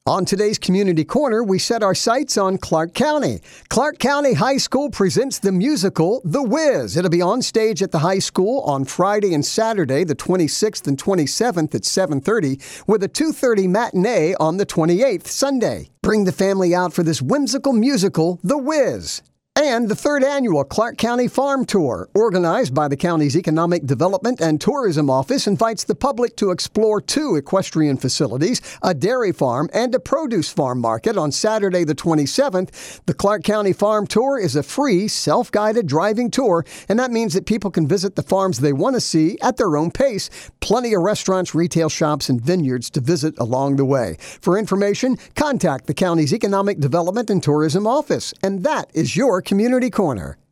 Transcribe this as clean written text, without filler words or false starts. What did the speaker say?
On today's Community Corner, we set our sights on Clark County. Clark County High School presents the musical, The Wiz. It'll be on stage at the high school on Friday and Saturday, the 26th and 27th at 7:30, with a 2:30 matinee on the 28th, Sunday. Bring the family out for this whimsical musical, The Wiz. And the third annual Clark County Farm Tour, organized by the county's Economic Development and Tourism Office, invites the public to explore 2 equestrian facilities, a dairy farm, and a produce farm market on Saturday the 27th. The Clark County Farm Tour is a free, self-guided driving tour, and that means that people can visit the farms they want to see at their own pace. Plenty of restaurants, retail shops, and vineyards to visit along the way. For information, contact the county's Economic Development and Tourism Office. And that is your Community Corner.